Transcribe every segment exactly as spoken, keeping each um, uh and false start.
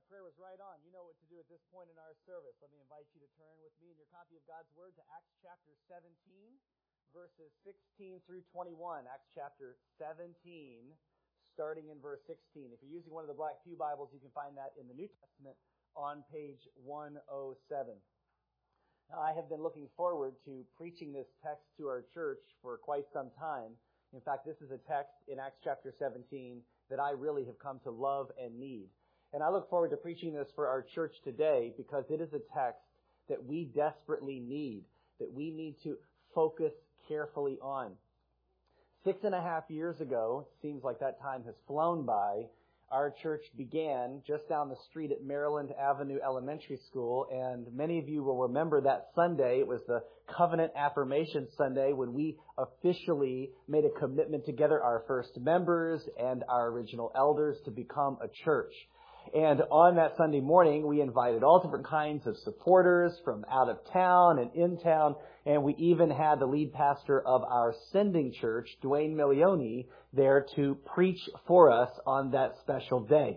that prayer was right on. You know what to do at this point in our service. Let me invite you to turn with me in your copy of God's Word to Acts chapter seventeen, verses sixteen through twenty-one. Acts chapter seventeen, starting in verse sixteen. If you're using one of the Black Pew Bibles, you can find that in the New Testament on page one oh seven. Now, I have been looking forward to preaching this text to our church for quite some time. In fact, this is a text in Acts chapter seventeen that I really have come to love and need. And I look forward to preaching this for our church today because it is a text that we desperately need, that we need to focus carefully on. Six and a half years ago, it seems like that time has flown by, our church began just down the street at Maryland Avenue Elementary School, and many of you will remember that Sunday. It was the Covenant Affirmation Sunday when we officially made a commitment together, our first members and our original elders, to become a church. And on that Sunday morning, we invited all different kinds of supporters from out of town and in town, and we even had the lead pastor of our sending church, Dwayne Milioni, there to preach for us on that special day.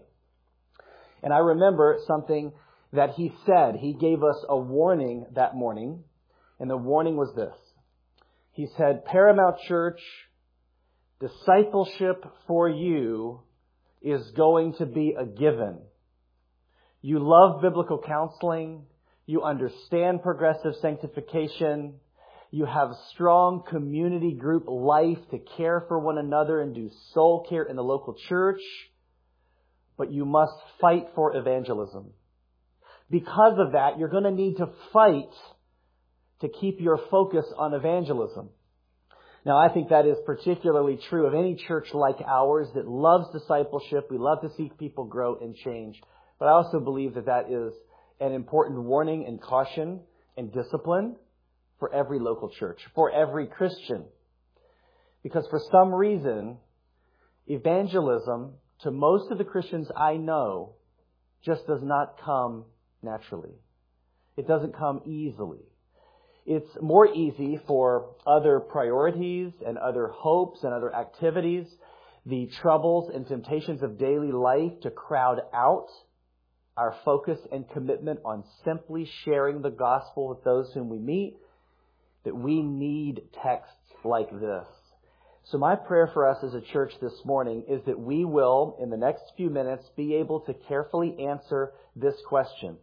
And I remember something that he said. He gave us a warning that morning, and the warning was this. He said, Paramount Church, discipleship for you is going to be a given. You love biblical counseling. You understand progressive sanctification. You have strong community group life to care for one another and do soul care in the local church. But you must fight for evangelism. Because of that, you're going to need to fight to keep your focus on evangelism. Now, I think that is particularly true of any church like ours that loves discipleship. We love to see people grow and change. But I also believe that that is an important warning and caution and discipline for every local church, for every Christian. Because for some reason, evangelism, to most of the Christians I know, just does not come naturally. It doesn't come easily. It's more easy for other priorities and other hopes and other activities, the troubles and temptations of daily life to crowd out our focus and commitment on simply sharing the gospel with those whom we meet, that we need texts like this. So my prayer for us as a church this morning is that we will, in the next few minutes, be able to carefully answer this question.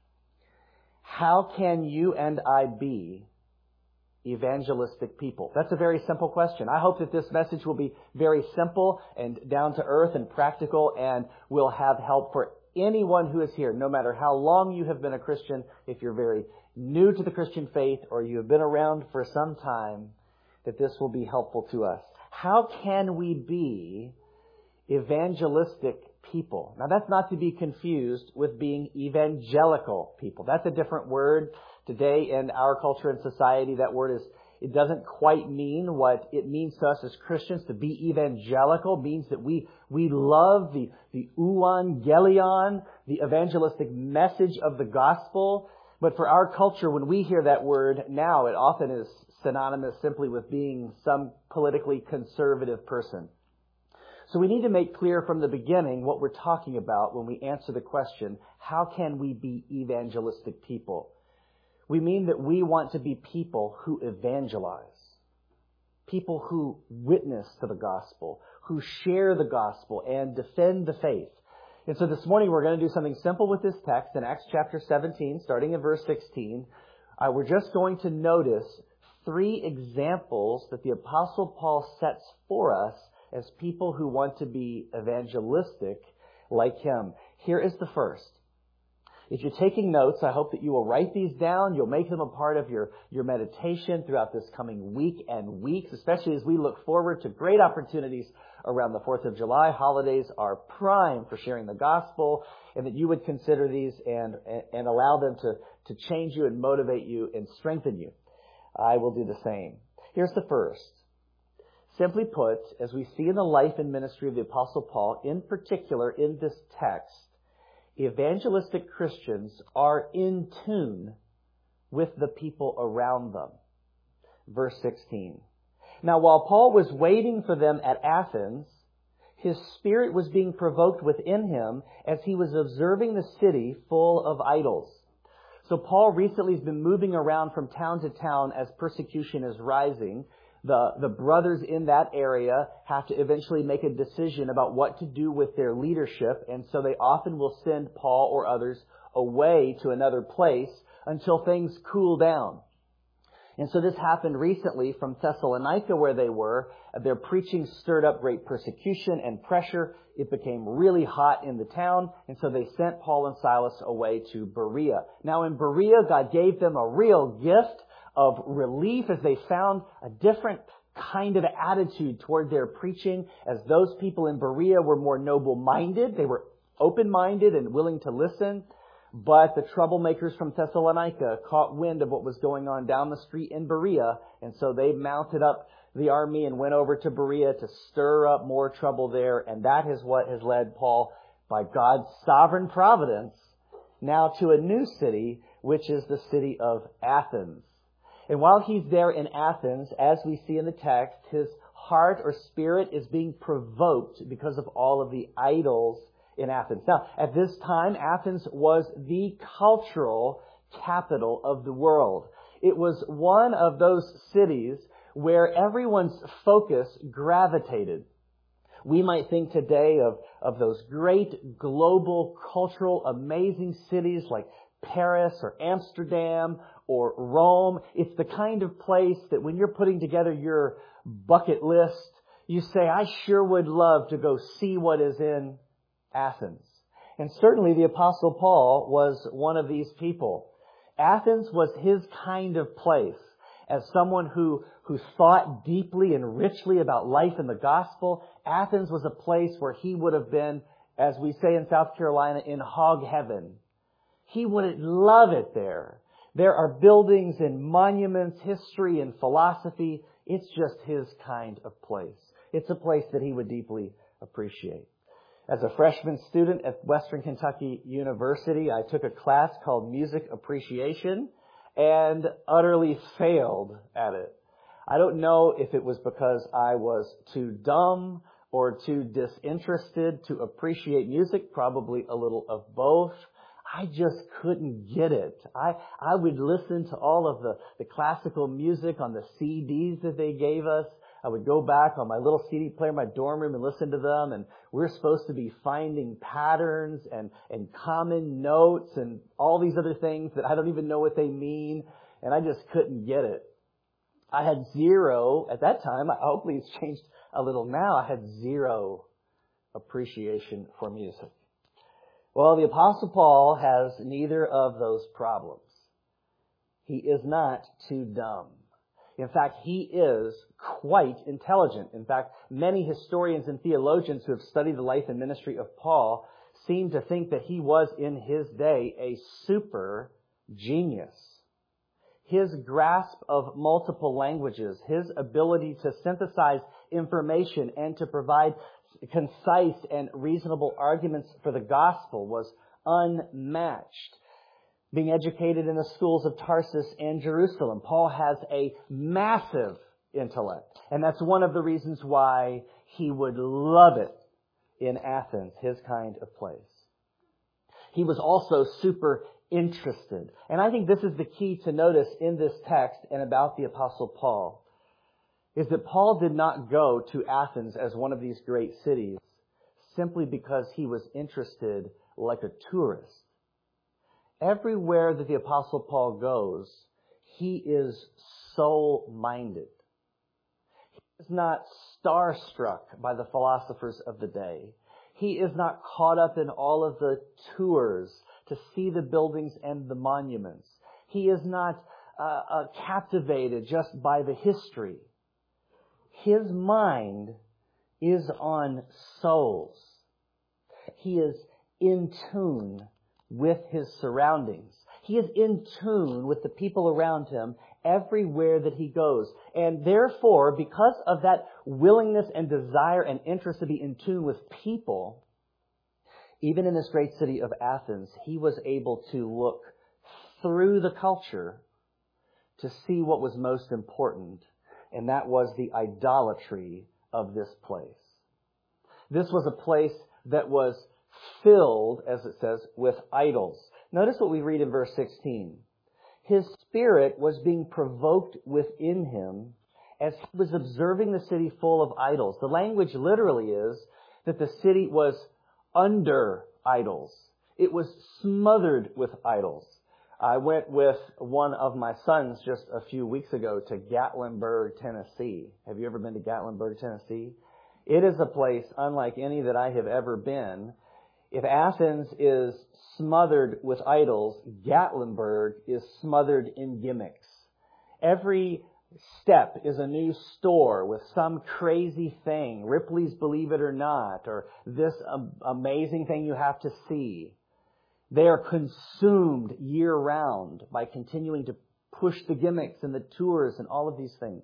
How can you and I be evangelistic people? That's a very simple question. I hope that this message will be very simple and down to earth and practical and will have help for anyone who is here, no matter how long you have been a Christian, if you're very new to the Christian faith or you have been around for some time, that this will be helpful to us. How can we be evangelistic people? Now, that's not to be confused with being evangelical people. That's a different word. Today in our culture and society, that word is, it doesn't quite mean what it means to us as Christians. To be evangelical means that we, we love the, the euangelion, the evangelistic message of the gospel. But for our culture, when we hear that word now, it often is synonymous simply with being some politically conservative person. So we need to make clear from the beginning what we're talking about when we answer the question, how can we be evangelistic people? We mean that we want to be people who evangelize, people who witness to the gospel, who share the gospel and defend the faith. And so this morning we're going to do something simple with this text in Acts chapter seventeen, starting in verse sixteen. Uh, we're just going to notice three examples that the Apostle Paul sets for us as people who want to be evangelistic like him. Here is the first. If you're taking notes, I hope that you will write these down. You'll make them a part of your, your meditation throughout this coming week and weeks, especially as we look forward to great opportunities around the fourth of July. Holidays are prime for sharing the gospel, and that you would consider these and, and, and allow them to, to change you and motivate you and strengthen you. I will do the same. Here's the first. Simply put, as we see in the life and ministry of the Apostle Paul, in particular in this text, evangelistic Christians are in tune with the people around them. Verse sixteen. Now, while Paul was waiting for them at Athens, His spirit was being provoked within him as he was observing the city full of idols. So Paul recently has been moving around from town to town as persecution is rising. The, the brothers in that area have to eventually make a decision about what to do with their leadership, and so they often will send Paul or others away to another place until things cool down. And so this happened recently from Thessalonica where they were. Their preaching stirred up great persecution and pressure. It became really hot in the town, and so they sent Paul and Silas away to Berea. Now in Berea, God gave them a real gift of relief as they found a different kind of attitude toward their preaching, as those people in Berea were more noble-minded. They were open-minded and willing to listen. But the troublemakers from Thessalonica caught wind of what was going on down the street in Berea, and so they mounted up the army and went over to Berea to stir up more trouble there, and that is what has led Paul, by God's sovereign providence, now to a new city, which is the city of Athens. And while he's there in Athens, as we see in the text, his heart or spirit is being provoked because of all of the idols in Athens. Now, at this time, Athens was the cultural capital of the world. It was one of those cities where everyone's focus gravitated. We might think today of, of those great global cultural amazing cities like Paris or Amsterdam or Rome. It's the kind of place that when you're putting together your bucket list, you say, I sure would love to go see what is in Athens. And certainly the Apostle Paul was one of these people. Athens was his kind of place. As someone who, who thought deeply and richly about life in the gospel, Athens was a place where he would have been, as we say in South Carolina, in hog heaven. He would love it there. There are buildings and monuments, history and philosophy. It's just his kind of place. It's a place that he would deeply appreciate. As a freshman student at Western Kentucky University, I took a class called Music Appreciation and utterly failed at it. I don't know if it was because I was too dumb or too disinterested to appreciate music, probably a little of both. I just couldn't get it. I, I would listen to all of the, the classical music on the C Ds that they gave us. I would go back on my little C D player in my dorm room and listen to them, and we're supposed to be finding patterns and, and common notes and all these other things that I don't even know what they mean, and I just couldn't get it. I had zero, at that time, hopefully it's changed a little now, I had zero appreciation for music. Well, the Apostle Paul has neither of those problems. He is not too dumb. In fact, he is quite intelligent. In fact, many historians and theologians who have studied the life and ministry of Paul seem to think that he was, in his day, a super genius. His grasp of multiple languages, his ability to synthesize information and to provide concise and reasonable arguments for the gospel was unmatched. Being educated in the schools of Tarsus and Jerusalem, Paul has a massive intellect. And that's one of the reasons why he would love it in Athens, his kind of place. He was also super interested. And I think this is the key to notice in this text and about the Apostle Paul, is that Paul did not go to Athens as one of these great cities simply because he was interested like a tourist. Everywhere that the Apostle Paul goes, he is soul-minded. He is not starstruck by the philosophers of the day. He is not caught up in all of the tours to see the buildings and the monuments. He is not uh, uh, captivated just by the history. His mind is on souls. He is in tune with his surroundings. He is in tune with the people around him everywhere that he goes. And therefore, because of that willingness and desire and interest to be in tune with people, even in this great city of Athens, he was able to look through the culture to see what was most important, and that was the idolatry of this place. This was a place that was filled, as it says, with idols. Notice what we read in verse sixteen. His spirit was being provoked within him as he was observing the city full of idols. The language literally is that the city was under idols. It was smothered with idols. I went with one of my sons just a few weeks ago to Gatlinburg, Tennessee. Have you ever been to Gatlinburg, Tennessee? It is a place unlike any that I have ever been. If Athens is smothered with idols, Gatlinburg is smothered in gimmicks. Every step is a new store with some crazy thing, Ripley's Believe It or Not, or this amazing thing you have to see. They are consumed year-round by continuing to push the gimmicks and the tours and all of these things.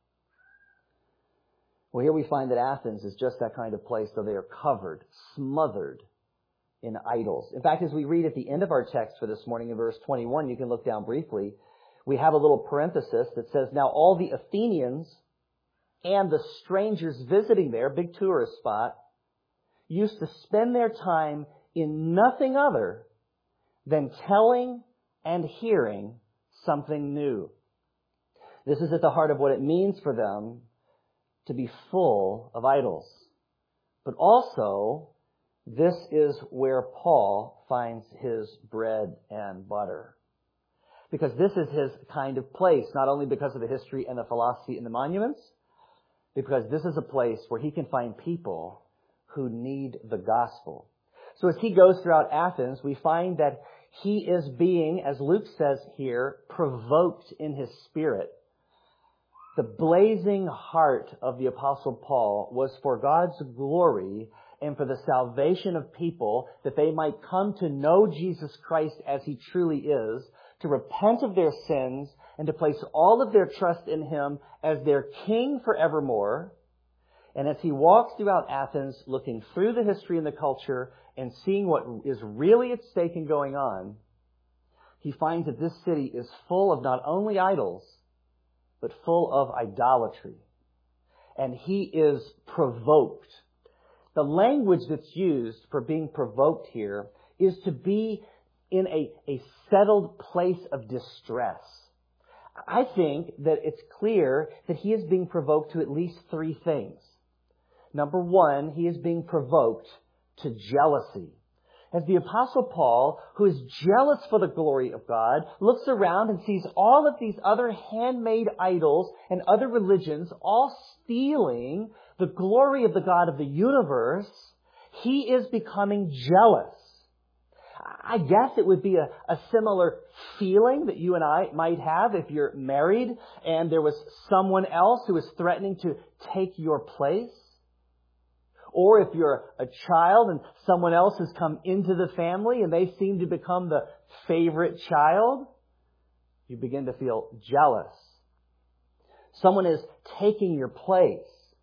Well, here we find that Athens is just that kind of place, so they are covered, smothered in idols. In fact, as we read at the end of our text for this morning in verse twenty-one, you can look down briefly, we have a little parenthesis that says, now all the Athenians and the strangers visiting there, big tourist spot, used to spend their time in nothing other than telling and hearing something new. This is at the heart of what it means for them to be full of idols. But also, this is where Paul finds his bread and butter. Because this is his kind of place, not only because of the history and the philosophy and the monuments, because this is a place where he can find people who need the gospel. So as he goes throughout Athens, we find that he is being, as Luke says here, provoked in his spirit. The blazing heart of the Apostle Paul was for God's glory and for the salvation of people, that they might come to know Jesus Christ as he truly is, to repent of their sins, and to place all of their trust in him as their king forevermore. And as he walks throughout Athens, looking through the history and the culture and seeing what is really at stake and going on, he finds that this city is full of not only idols, but full of idolatry. And he is provoked. The language that's used for being provoked here is to be in a, a settled place of distress. I think that it's clear that he is being provoked to at least three things. Number one, he is being provoked to jealousy. As the Apostle Paul, who is jealous for the glory of God, looks around and sees all of these other handmade idols and other religions all stealing the glory of the God of the universe, he is becoming jealous. I guess it would be a, a similar feeling that you and I might have if you're married and there was someone else who was threatening to take your place. Or if you're a child and someone else has come into the family and they seem to become the favorite child, you begin to feel jealous. Someone is taking your place.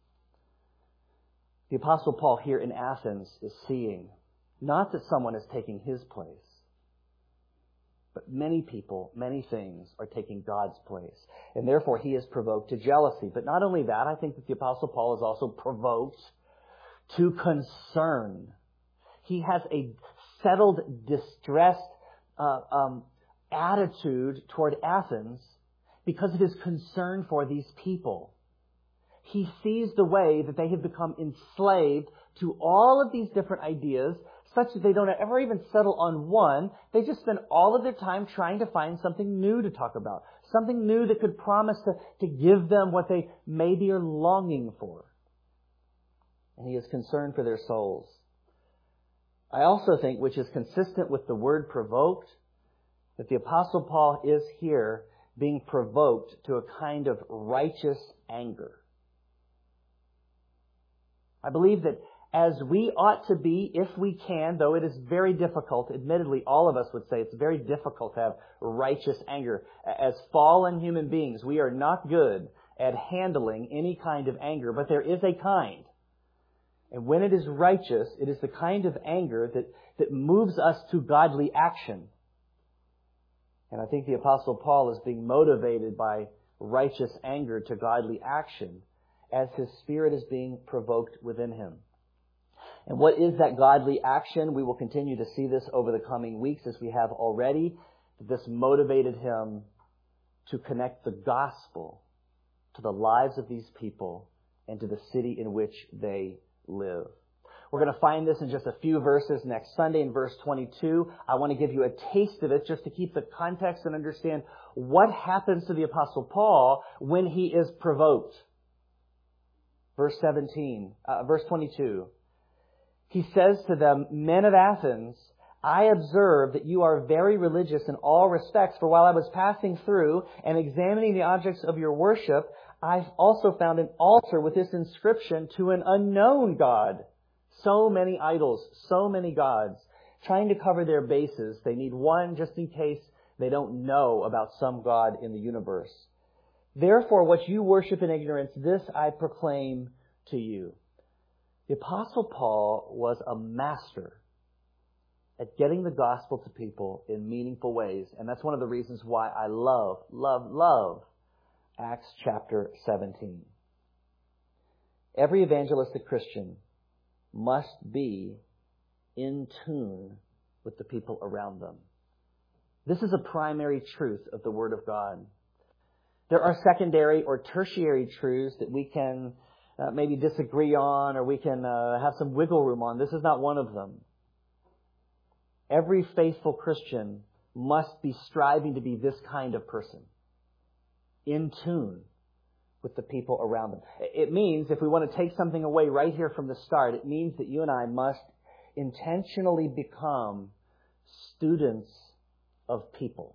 The Apostle Paul here in Athens is seeing not that someone is taking his place, but many people, many things are taking God's place. And therefore he is provoked to jealousy. But not only that, I think that the Apostle Paul is also provoked to concern. He has a settled, distressed uh, um, attitude toward Athens because of his concern for these people. He sees the way that they have become enslaved to all of these different ideas, such that they don't ever even settle on one. They just spend all of their time trying to find something new to talk about, something new that could promise to, to give them what they maybe are longing for. And he is concerned for their souls. I also think, which is consistent with the word provoked, that the Apostle Paul is here being provoked to a kind of righteous anger. I believe that as we ought to be, if we can, though it is very difficult, admittedly, all of us would say it's very difficult to have righteous anger. As fallen human beings, we are not good at handling any kind of anger, but there is a kind. And when it is righteous, it is the kind of anger that, that moves us to godly action. And I think the Apostle Paul is being motivated by righteous anger to godly action as his spirit is being provoked within him. And what is that godly action? We will continue to see this over the coming weeks as we have already. This motivated him to connect the gospel to the lives of these people and to the city in which they live. We're going to find this in just a few verses next Sunday in verse twenty-two. I want to give you a taste of it just to keep the context and understand what happens to the Apostle Paul when he is provoked. Verse seventeen, uh, verse twenty-two. He says to them, "Men of Athens, I observe that you are very religious in all respects, for while I was passing through and examining the objects of your worship, I've also found an altar with this inscription, to an unknown God." So many idols, so many gods. Trying to cover their bases, they need one just in case they don't know about some God in the universe. "Therefore, what you worship in ignorance, this I proclaim to you." The Apostle Paul was a master at getting the gospel to people in meaningful ways. And that's one of the reasons why I love, love, love Acts chapter seventeen. Every evangelistic Christian must be in tune with the people around them. This is a primary truth of the Word of God. There are secondary or tertiary truths that we can uh, maybe disagree on, or we can uh, have some wiggle room on. This is not one of them. Every faithful Christian must be striving to be this kind of person, in tune with the people around them. It means, if we want to take something away right here from the start, it means that you and I must intentionally become students of people.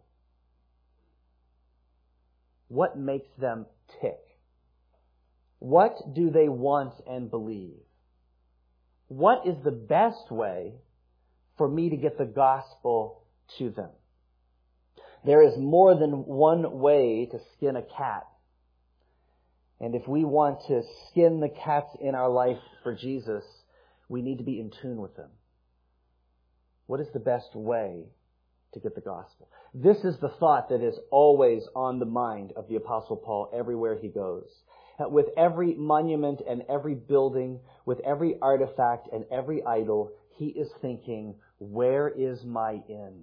What makes them tick? What do they want and believe? What is the best way for me to get the gospel to them? There is more than one way to skin a cat. And if we want to skin the cats in our life for Jesus, we need to be in tune with them. What is the best way to get the gospel? This is the thought that is always on the mind of the Apostle Paul everywhere he goes. With every monument and every building, with every artifact and every idol, he is thinking, where is my in?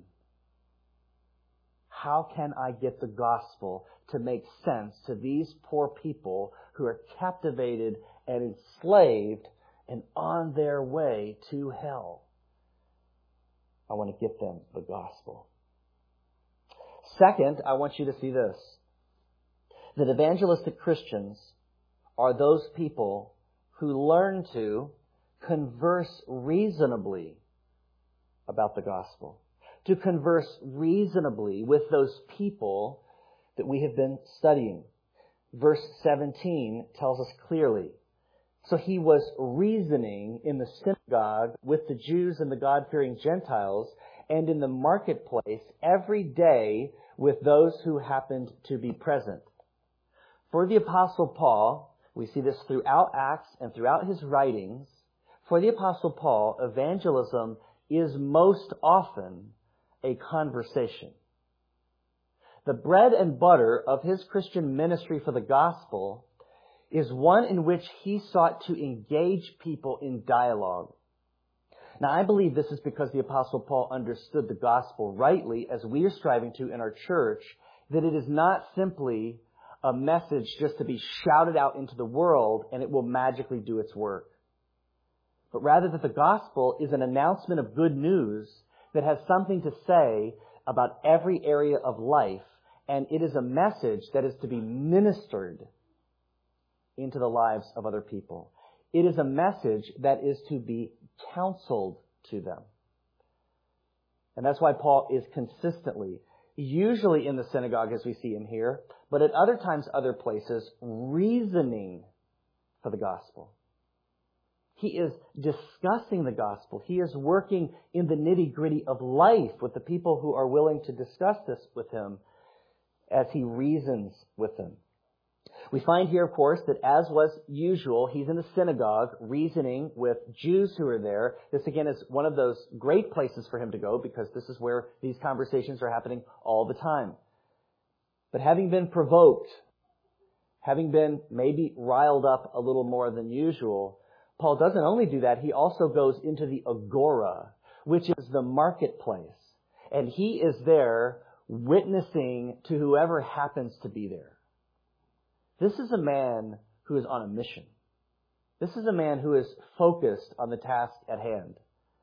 How can I get the gospel to make sense to these poor people who are captivated and enslaved and on their way to hell? I want to get them the gospel. Second, I want you to see this. That evangelistic Christians are those people who learn to converse reasonably about the gospel. To converse reasonably with those people that we have been studying. Verse seventeen tells us clearly. So he was reasoning in the synagogue with the Jews and the God-fearing Gentiles, and in the marketplace every day with those who happened to be present. For the Apostle Paul, we see this throughout Acts and throughout his writings, for the Apostle Paul, evangelism is most often a conversation. The bread and butter of his Christian ministry for the gospel is one in which he sought to engage people in dialogue. Now, I believe this is because the Apostle Paul understood the gospel rightly, as we are striving to in our church, that it is not simply a message just to be shouted out into the world and it will magically do its work. But rather that the gospel is an announcement of good news that has something to say about every area of life, and it is a message that is to be ministered into the lives of other people. It is a message that is to be counseled to them. And that's why Paul is consistently, usually in the synagogue as we see him here, but at other times, other places, reasoning for the gospel. He is discussing the gospel. He is working in the nitty-gritty of life with the people who are willing to discuss this with him as he reasons with them. We find here, of course, that as was usual, he's in the synagogue reasoning with Jews who are there. This, again, is one of those great places for him to go because this is where these conversations are happening all the time. But having been provoked, having been maybe riled up a little more than usual, Paul doesn't only do that, he also goes into the agora, which is the marketplace. And he is there witnessing to whoever happens to be there. This is a man who is on a mission. This is a man who is focused on the task at hand.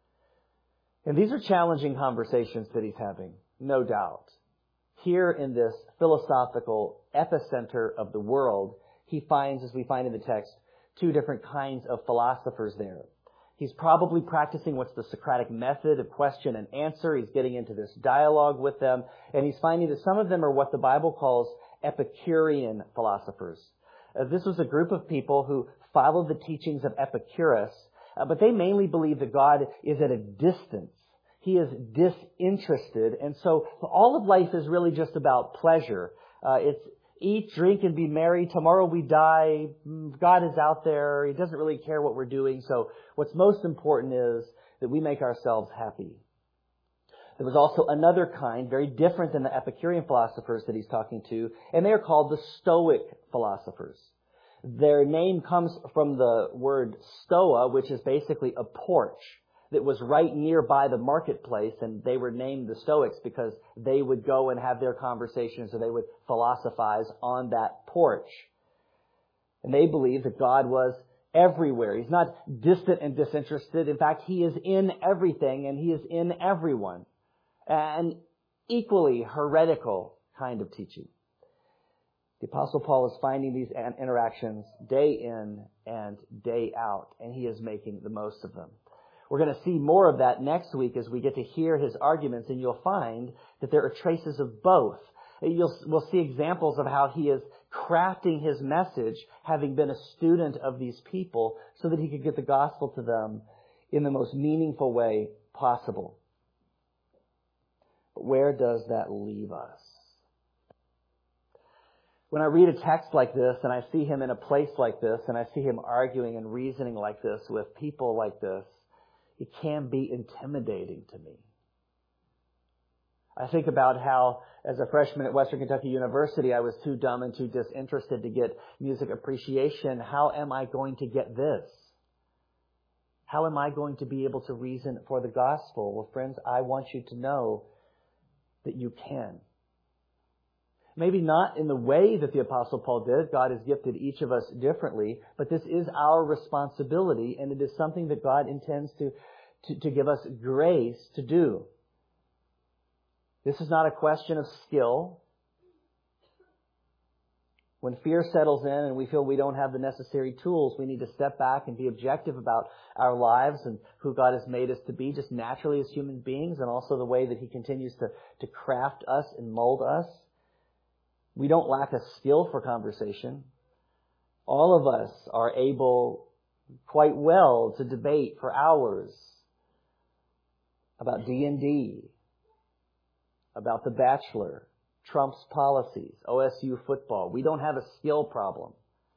And these are challenging conversations that he's having, no doubt. Here in this philosophical epicenter of the world, he finds, as we find in the text, two different kinds of philosophers there. He's probably practicing what's the Socratic method of question and answer. He's getting into this dialogue with them, and he's finding that some of them are what the Bible calls Epicurean philosophers. Uh, this was a group of people who followed the teachings of Epicurus, uh, but they mainly believe that God is at a distance. He is disinterested, and so all of life is really just about pleasure. Uh, it's eat, drink, and be merry. Tomorrow we die. God is out there. He doesn't really care what we're doing. So what's most important is that we make ourselves happy. There was also another kind, very different than the Epicurean philosophers that he's talking to, and they are called the Stoic philosophers. Their name comes from the word stoa, which is basically a porch that was right nearby the marketplace, and they were named the Stoics because they would go and have their conversations, or they would philosophize on that porch. And they believed that God was everywhere. He's not distant and disinterested. In fact, He is in everything, and He is in everyone. An equally heretical kind of teaching. The Apostle Paul is finding these interactions day in and day out, and he is making the most of them. We're going to see more of that next week as we get to hear his arguments, and you'll find that there are traces of both. You'll, we'll see examples of how he is crafting his message, having been a student of these people, so that he could get the gospel to them in the most meaningful way possible. But where does that leave us? When I read a text like this, and I see him in a place like this, and I see him arguing and reasoning like this with people like this, it can be intimidating to me. I think about how, as a freshman at Western Kentucky University, I was too dumb and too disinterested to get music appreciation. How am I going to get this? How am I going to be able to reason for the gospel? Well, friends, I want you to know that you can. Maybe not in the way that the Apostle Paul did. God has gifted each of us differently, but this is our responsibility, and it is something that God intends to, to, to give us grace to do. This is not a question of skill. When fear settles in and we feel we don't have the necessary tools, we need to step back and be objective about our lives and who God has made us to be, just naturally as human beings, and also the way that He continues to, to craft us and mold us. We don't lack a skill for conversation. All of us are able quite well to debate for hours about D and D, about The Bachelor, Trump's policies, O S U football. We don't have a skill problem.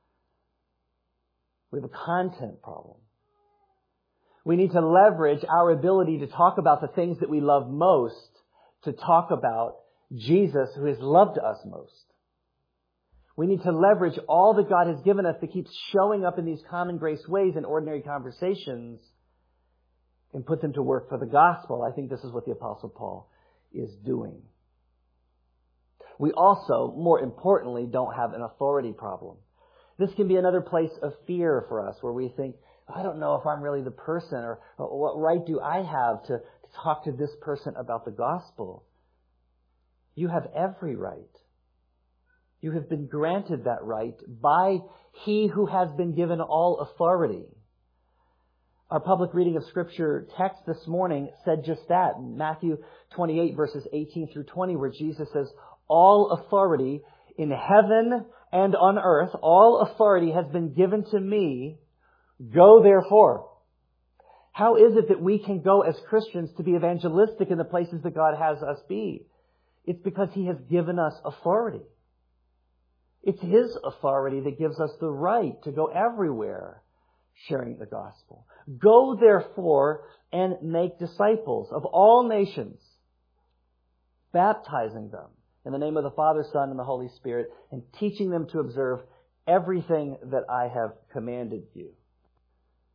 We have a content problem. We need to leverage our ability to talk about the things that we love most to talk about Jesus, who has loved us most. We need to leverage all that God has given us that keeps showing up in these common grace ways in ordinary conversations and put them to work for the gospel. I think this is what the Apostle Paul is doing. We also, more importantly, don't have an authority problem. This can be another place of fear for us where we think, I don't know if I'm really the person, or what right do I have to talk to this person about the gospel? You have every right. You have been granted that right by He who has been given all authority. Our public reading of Scripture text this morning said just that. In Matthew twenty-eight, verses eighteen through twenty, where Jesus says, all authority in heaven and on earth, all authority has been given to me. Go therefore. How is it that we can go as Christians to be evangelistic in the places that God has us be? It's because He has given us authority. It's His authority that gives us the right to go everywhere sharing the gospel. Go therefore and make disciples of all nations, baptizing them in the name of the Father, Son, and the Holy Spirit, and teaching them to observe everything that I have commanded you.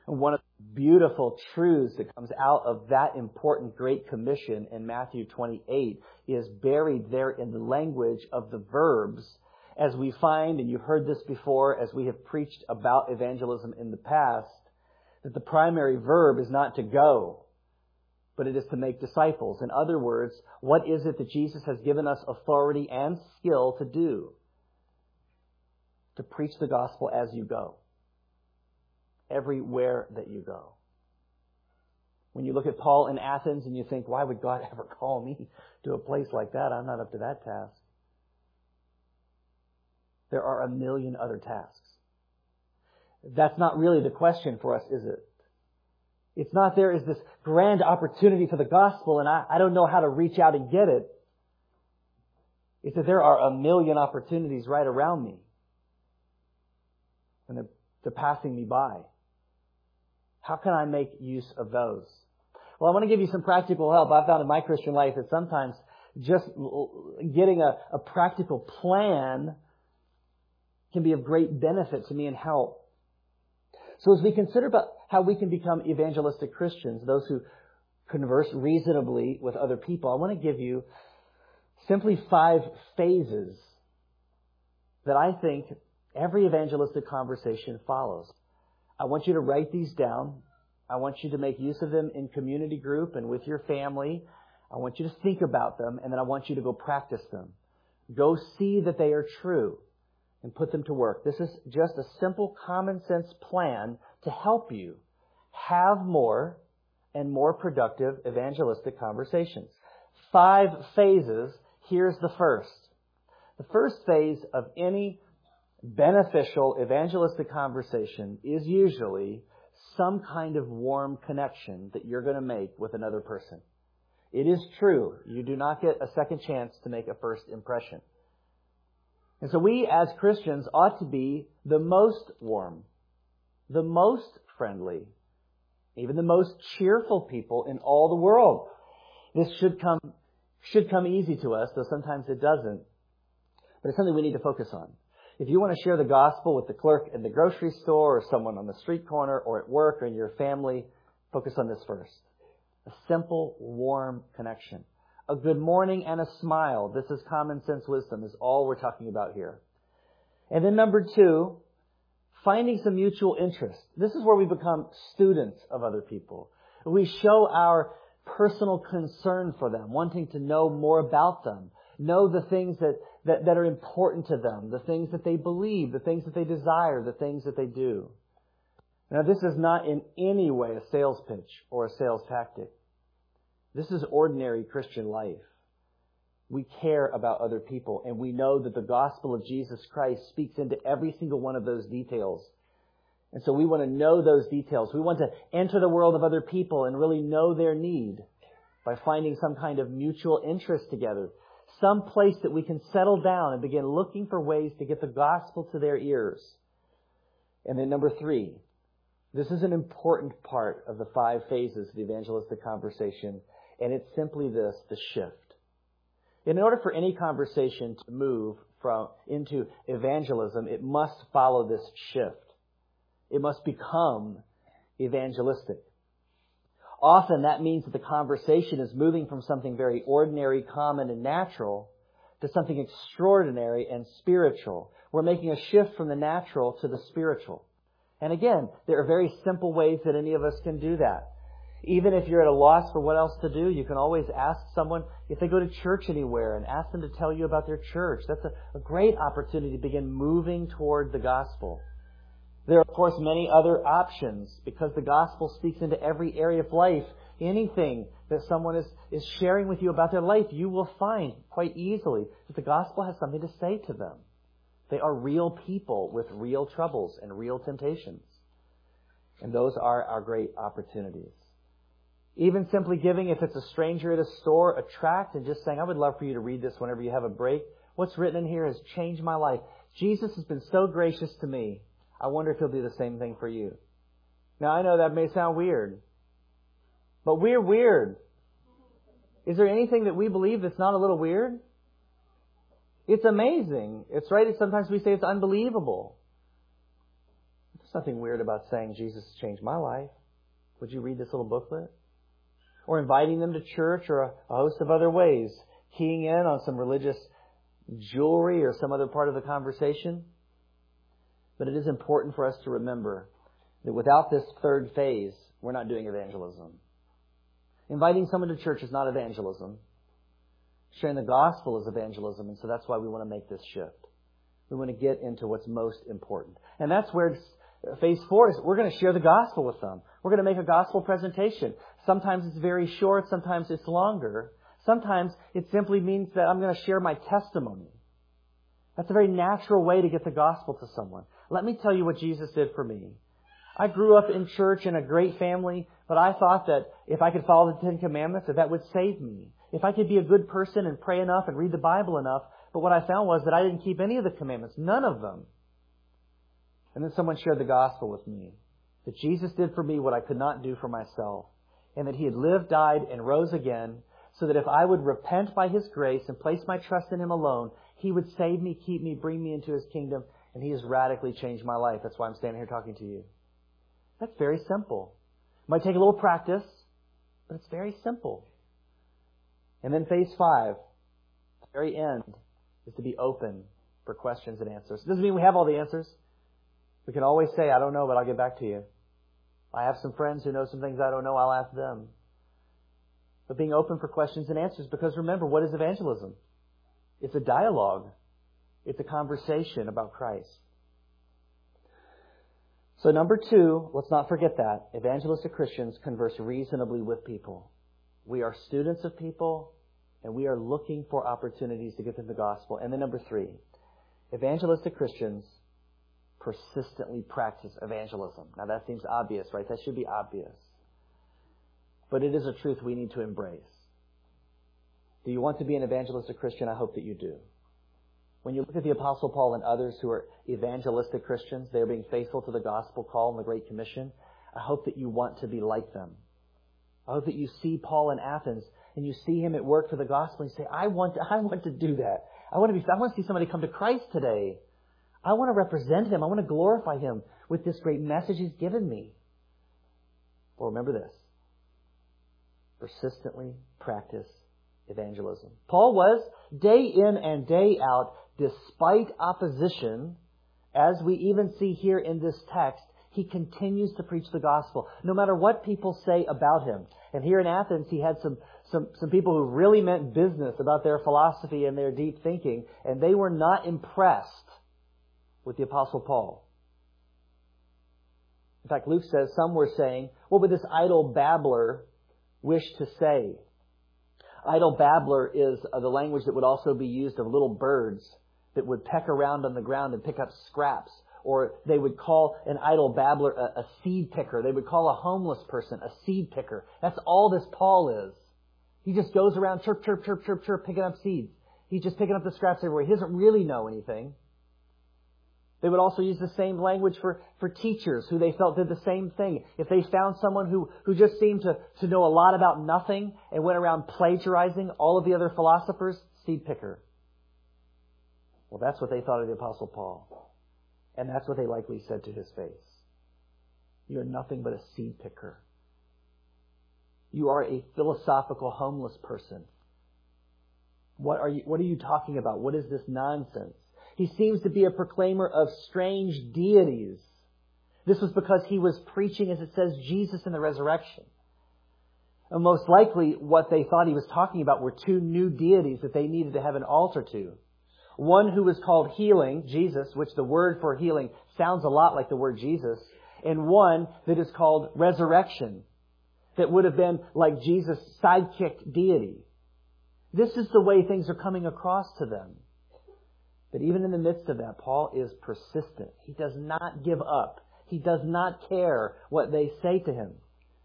And one of the beautiful truths that comes out of that important Great Commission in Matthew twenty-eight is buried there in the language of the verbs, as we find, and you've heard this before, as we have preached about evangelism in the past, that the primary verb is not to go, but it is to make disciples. In other words, what is it that Jesus has given us authority and skill to do? To preach the gospel as you go. Everywhere that you go. When you look at Paul in Athens and you think, why would God ever call me to a place like that? I'm not up to that task. There are a million other tasks. That's not really the question for us, is it? It's not there is this grand opportunity for the gospel and I, I don't know how to reach out and get it. It's that there are a million opportunities right around me. And they're, they're passing me by. How can I make use of those? Well, I want to give you some practical help. I've found in my Christian life that sometimes just getting a, a practical plan can be of great benefit to me and help. So as we consider about how we can become evangelistic Christians, those who converse reasonably with other people, I want to give you simply five phases that I think every evangelistic conversation follows. I want you to write these down. I want you to make use of them in community group and with your family. I want you to think about them, and then I want you to go practice them. Go see that they are true and put them to work. This is just a simple common sense plan to help you have more and more productive evangelistic conversations. Five phases. Here's the first. The first phase of any beneficial evangelistic conversation is usually some kind of warm connection that you're going to make with another person. It is true. You do not get a second chance to make a first impression. And so we as Christians ought to be the most warm, the most friendly, even the most cheerful people in all the world. This should come, should come easy to us, though sometimes it doesn't. But it's something we need to focus on. If you want to share the gospel with the clerk in the grocery store or someone on the street corner or at work or in your family, focus on this first. A simple, warm connection. A good morning and a smile. This is common sense wisdom is all we're talking about here. And then number two, finding some mutual interest. This is where we become students of other people. We show our personal concern for them, wanting to know more about them. Know the things that, that, that are important to them, the things that they believe, the things that they desire, the things that they do. Now, this is not in any way a sales pitch or a sales tactic. This is ordinary Christian life. We care about other people, and we know that the gospel of Jesus Christ speaks into every single one of those details. And so we want to know those details. We want to enter the world of other people and really know their need by finding some kind of mutual interest together. Some place that we can settle down and begin looking for ways to get the gospel to their ears. And then number three, this is an important part of the five phases of the evangelistic conversation, and it's simply this, the shift. In order for any conversation to move from into evangelism, it must follow this shift. It must become evangelistic. Often that means that the conversation is moving from something very ordinary, common, and natural to something extraordinary and spiritual. We're making a shift from the natural to the spiritual. And again, there are very simple ways that any of us can do that. Even if you're at a loss for what else to do, you can always ask someone if they go to church anywhere and ask them to tell you about their church. That's a, a great opportunity to begin moving toward the gospel. There are, of course, many other options because the gospel speaks into every area of life. Anything that someone is, is sharing with you about their life, you will find quite easily that the gospel has something to say to them. They are real people with real troubles and real temptations. And those are our great opportunities. Even simply giving, if it's a stranger at a store, a tract and just saying, I would love for you to read this whenever you have a break. What's written in here has changed my life. Jesus has been so gracious to me. I wonder if He'll do the same thing for you. Now, I know that may sound weird, but we're weird. Is there anything that we believe that's not a little weird? It's amazing. It's right. Sometimes we say it's unbelievable. nothing weird about saying, Jesus has changed my life. Would you read this little booklet? Or inviting them to church, or a, a host of other ways. Keying in on some religious jewelry or some other part of the conversation. But it is important for us to remember that without this third phase, we're not doing evangelism. Inviting someone to church is not evangelism. Sharing the gospel is evangelism, and so that's why we want to make this shift. We want to get into what's most important. And that's where phase four is. We're going to share the gospel with them. We're going to make a gospel presentation. Sometimes it's very short, sometimes it's longer. Sometimes it simply means that I'm going to share my testimony. That's a very natural way to get the gospel to someone. Let me tell you what Jesus did for me. I grew up in church in a great family, but I thought that if I could follow the Ten Commandments, that that would save me. If I could be a good person and pray enough and read the Bible enough. But what I found was that I didn't keep any of the commandments. None of them. And then someone shared the gospel with me. That Jesus did for me what I could not do for myself. And that He had lived, died, and rose again. So that if I would repent by His grace and place my trust in Him alone, He would save me, keep me, bring me into His kingdom. And He has radically changed my life. That's why I'm standing here talking to you. That's very simple. It might take a little practice, but it's very simple. And then phase five, the very end, is to be open for questions and answers. It doesn't mean we have all the answers. We can always say, I don't know, but I'll get back to you. I have some friends who know some things I don't know, I'll ask them. But being open for questions and answers, because remember, what is evangelism? It's a dialogue. It's a conversation about Christ. So number two, let's not forget that. Evangelistic Christians converse reasonably with people. We are students of people, and we are looking for opportunities to get them the gospel. And then number three, evangelistic Christians persistently practice evangelism. Now that seems obvious, right? That should be obvious. But it is a truth we need to embrace. Do you want to be an evangelistic Christian? I hope that you do. When you look at the Apostle Paul and others who are evangelistic Christians, they are being faithful to the gospel call and the Great Commission. I hope that you want to be like them. I hope that you see Paul in Athens and you see him at work for the gospel and you say, I want to, I want to do that. I want to be, I want to see somebody come to Christ today. I want to represent Him. I want to glorify Him with this great message He's given me. Well, remember this. Persistently practice evangelism. Paul was day in and day out, despite opposition, as we even see here in this text, he continues to preach the gospel, no matter what people say about him. And here in Athens, he had some, some, some people who really meant business about their philosophy and their deep thinking, and they were not impressed with the Apostle Paul. In fact, Luke says some were saying, what would this idle babbler wish to say? Idle babbler is uh, the language that would also be used of little birds that would peck around on the ground and pick up scraps. Or they would call an idle babbler a, a seed picker. They would call a homeless person a seed picker. That's all this Paul is. He just goes around chirp, chirp, chirp, chirp, chirp, picking up seeds. He's just picking up the scraps everywhere. He doesn't really know anything. They would also use the same language for, for teachers who they felt did the same thing. If they found someone who, who just seemed to, to know a lot about nothing and went around plagiarizing all of the other philosophers, seed picker. Well, that's what they thought of the Apostle Paul. And that's what they likely said to his face. You're nothing but a seed picker. You are a philosophical homeless person. What are you, what are you talking about? What is this nonsense? He seems to be a proclaimer of strange deities. This was because he was preaching, as it says, Jesus in the resurrection. And most likely what they thought he was talking about were two new deities that they needed to have an altar to. One who was called healing, Jesus, which the word for healing sounds a lot like the word Jesus, and one that is called resurrection, that would have been like Jesus' sidekick deity. This is the way things are coming across to them. But even in the midst of that, Paul is persistent. He does not give up. He does not care what they say to him.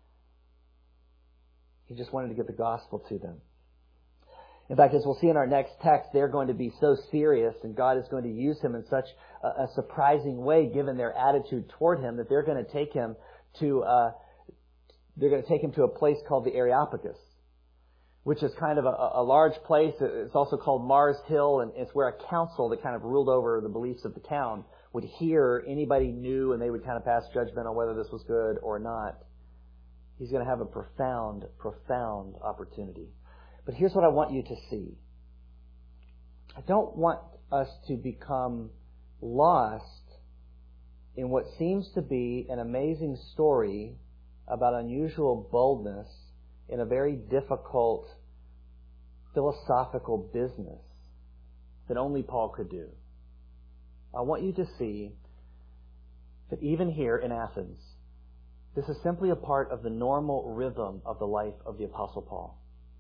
He just wanted to get the gospel to them. In fact, as we'll see in our next text, they're going to be so serious and God is going to use him in such a, a surprising way given their attitude toward him that they're going to take him to uh, they're going to take him to a place called the Areopagus, which is kind of a, a large place. It's also called Mars Hill, and it's where a council that kind of ruled over the beliefs of the town would hear anybody new and they would kind of pass judgment on whether this was good or not. He's going to have a profound, profound opportunity. But here's what I want you to see. I don't want us to become lost in what seems to be an amazing story about unusual boldness in a very difficult philosophical business that only Paul could do. I want you to see that even here in Athens, this is simply a part of the normal rhythm of the life of the Apostle Paul.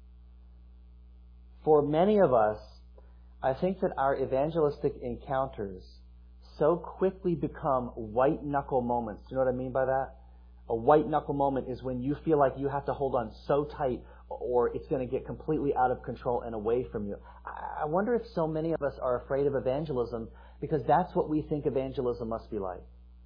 For many of us, I think that our evangelistic encounters so quickly become white-knuckle moments. Do you know what I mean by that? A white-knuckle moment is when you feel like you have to hold on so tight or it's going to get completely out of control and away from you. I wonder if so many of us are afraid of evangelism because that's what we think evangelism must be like.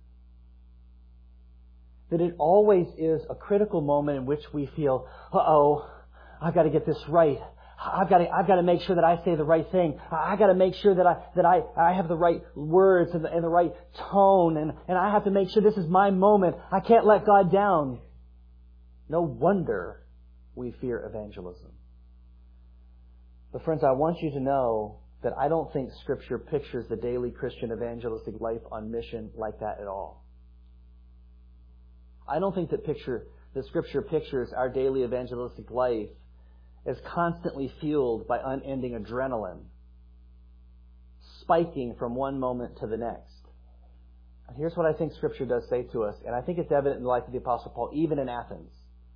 That it always is a critical moment in which we feel, uh-oh, I've got to get this right. I've got to, I've got to make sure that I say the right thing. I've got to make sure that I, that I, I have the right words and the, and the right tone. And, and I have to make sure this is my moment. I can't let God down. No wonder we fear evangelism. But friends, I want you to know that I don't think Scripture pictures the daily Christian evangelistic life on mission like that at all. I don't think that picture, the Scripture pictures our daily evangelistic life as constantly fueled by unending adrenaline, spiking from one moment to the next. And here's what I think Scripture does say to us, and I think it's evident in the life of the Apostle Paul, even in Athens.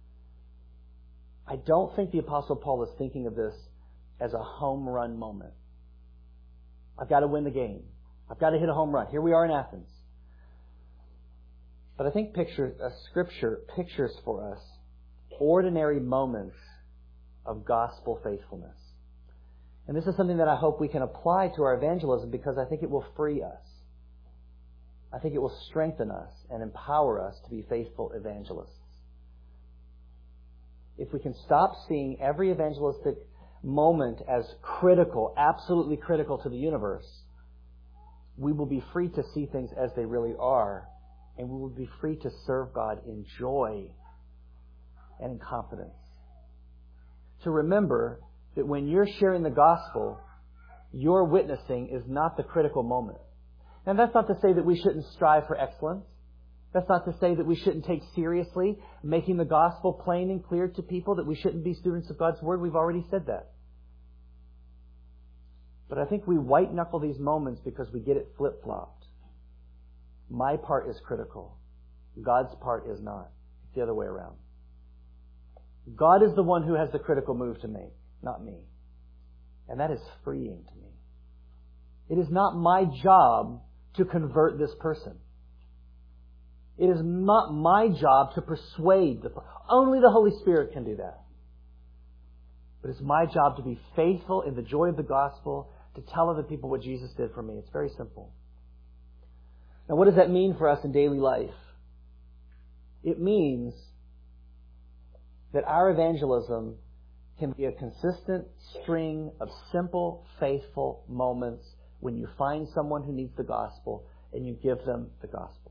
I don't think the Apostle Paul is thinking of this as a home run moment. I've got to win the game. I've got to hit a home run. Here we are in Athens. But I think picture, uh, Scripture pictures for us ordinary moments of gospel faithfulness. And this is something that I hope we can apply to our evangelism because I think it will free us. I think it will strengthen us and empower us to be faithful evangelists. If we can stop seeing every evangelistic moment as critical, absolutely critical to the universe, we will be free to see things as they really are, and we will be free to serve God in joy and in confidence. To remember that when you're sharing the gospel, your witnessing is not the critical moment. And that's not to say that we shouldn't strive for excellence. That's not to say that we shouldn't take seriously making the gospel plain and clear to people, that we shouldn't be students of God's Word. We've already said that. But I think we white-knuckle these moments because we get it flip-flopped. My part is critical. God's part is not. It's the other way around. God is the one who has the critical move to make, not me. And that is freeing to me. It is not my job to convert this person. It is not my job to persuade. The, only the Holy Spirit can do that. But it's my job to be faithful in the joy of the gospel, to tell other people what Jesus did for me. It's very simple. Now, what does that mean for us in daily life? It means that our evangelism can be a consistent string of simple, faithful moments when you find someone who needs the gospel and you give them the gospel.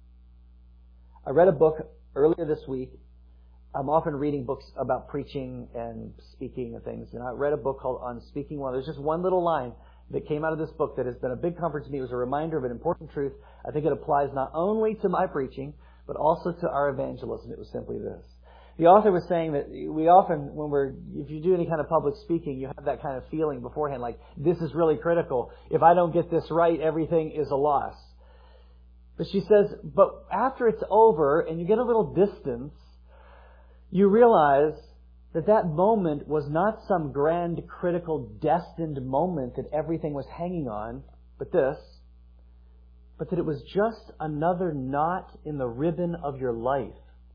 I read a book earlier this week. I'm often reading books about preaching and speaking and things, and I read a book called On Speaking Well. There's just one little line that came out of this book that has been a big comfort to me. It was a reminder of an important truth. I think it applies not only to my preaching, but also to our evangelism. It was simply this. The author was saying that we often, when we're, if you do any kind of public speaking, you have that kind of feeling beforehand, like, this is really critical. If I don't get this right, everything is a loss. But she says, but after it's over and you get a little distance, you realize that that moment was not some grand, critical, destined moment that everything was hanging on, but this, but that it was just another knot in the ribbon of your life.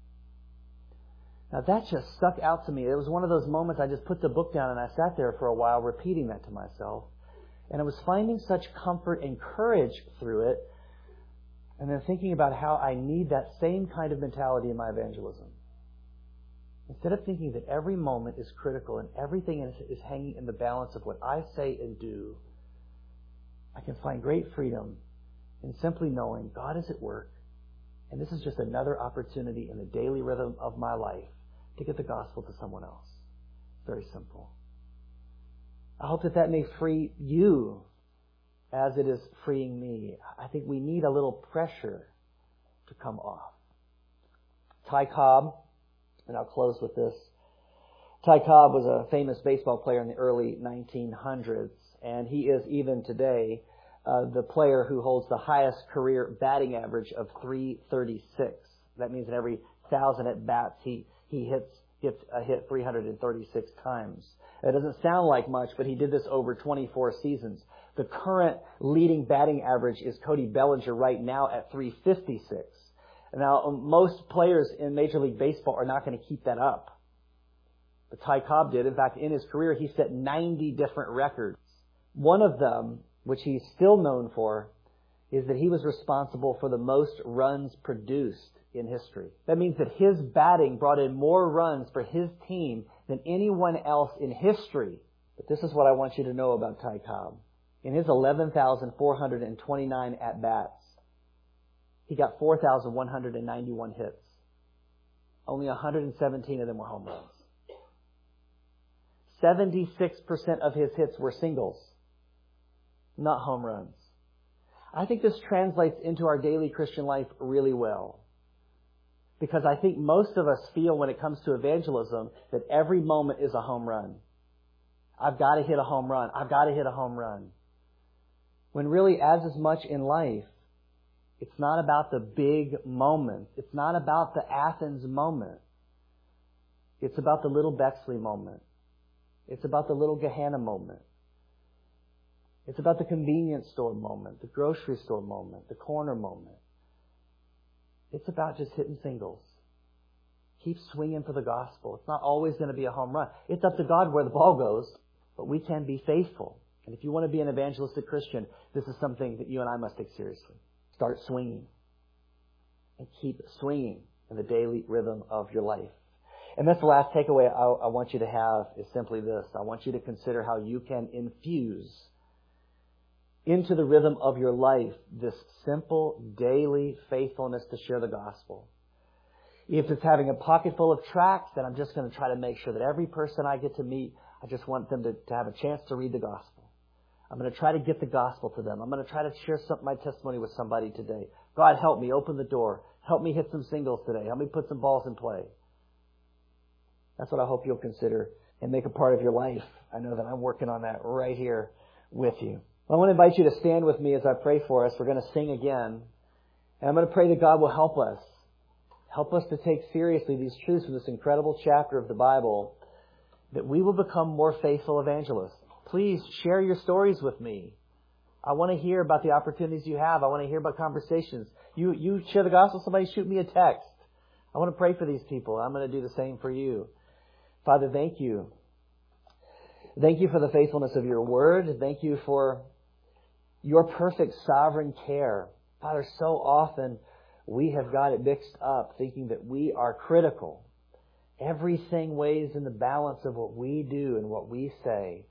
Now that just stuck out to me. It was one of those moments I just put the book down and I sat there for a while repeating that to myself. And I was finding such comfort and courage through it. And then thinking about how I need that same kind of mentality in my evangelism. Instead of thinking that every moment is critical and everything is, is hanging in the balance of what I say and do, I can find great freedom in simply knowing God is at work, and this is just another opportunity in the daily rhythm of my life to get the gospel to someone else. Very simple. I hope that that may free you as it is freeing me. I think we need a little pressure to come off. Ty Cobb, and I'll close with this. Ty Cobb was a famous baseball player in the early nineteen hundreds, and he is even today uh, the player who holds the highest career batting average of three thirty-six. That means in every thousand at bats he he hits gets a hit three hundred thirty-six times. It doesn't sound like much, but he did this over twenty-four seasons. The current leading batting average is Cody Bellinger right now at three fifty-six. Now, most players in Major League Baseball are not going to keep that up. But Ty Cobb did. In fact, in his career, he set ninety different records. One of them, which he's still known for, is that he was responsible for the most runs produced in history. That means that his batting brought in more runs for his team than anyone else in history. But this is what I want you to know about Ty Cobb. In his eleven thousand four hundred twenty-nine at-bats, he got four thousand one hundred ninety-one hits. Only one hundred seventeen of them were home runs. seventy-six percent of his hits were singles, not home runs. I think this translates into our daily Christian life really well. Because I think most of us feel when it comes to evangelism that every moment is a home run. I've got to hit a home run. I've got to hit a home run. When really, as is much in life, it's not about the big moments. It's not about the Athens moment. It's about the little Bexley moment. It's about the little Gehenna moment. It's about the convenience store moment, the grocery store moment, the corner moment. It's about just hitting singles. Keep swinging for the gospel. It's not always going to be a home run. It's up to God where the ball goes, but we can be faithful. And if you want to be an evangelistic Christian, this is something that you and I must take seriously. Start swinging. And keep swinging in the daily rhythm of your life. And that's the last takeaway I, I want you to have is simply this. I want you to consider how you can infuse into the rhythm of your life this simple daily faithfulness to share the gospel. If it's having a pocket full of tracts, then I'm just going to try to make sure that every person I get to meet, I just want them to, to have a chance to read the gospel. I'm going to try to get the gospel to them. I'm going to try to share some, my testimony with somebody today. God, help me open the door. Help me hit some singles today. Help me put some balls in play. That's what I hope you'll consider and make a part of your life. I know that I'm working on that right here with you. I want to invite you to stand with me as I pray for us. We're going to sing again. And I'm going to pray that God will help us. Help us to take seriously these truths from this incredible chapter of the Bible, that we will become more faithful evangelists. Please share your stories with me. I want to hear about the opportunities you have. I want to hear about conversations. You, you share the gospel, somebody shoot me a text. I want to pray for these people. I'm going to do the same for you. Father, thank you. Thank you for the faithfulness of your word. Thank you for your perfect sovereign care. Father, so often we have got it mixed up thinking that we are critical. Everything weighs in the balance of what we do and what we say.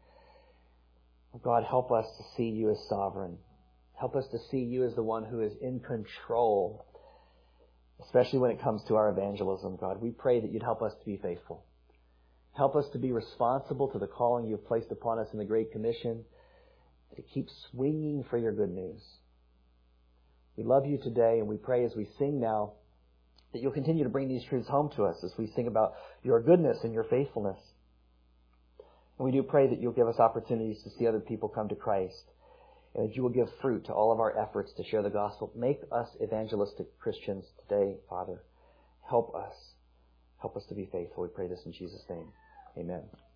God, help us to see you as sovereign. Help us to see you as the one who is in control, especially when it comes to our evangelism, God. We pray that you'd help us to be faithful. Help us to be responsible to the calling you've placed upon us in the Great Commission, to keep swinging for your good news. We love you today, and we pray as we sing now that you'll continue to bring these truths home to us as we sing about your goodness and your faithfulness. And we do pray that you'll give us opportunities to see other people come to Christ, and that you will give fruit to all of our efforts to share the gospel. Make us evangelistic Christians today, Father. Help us. Help us to be faithful. We pray this in Jesus' name. Amen.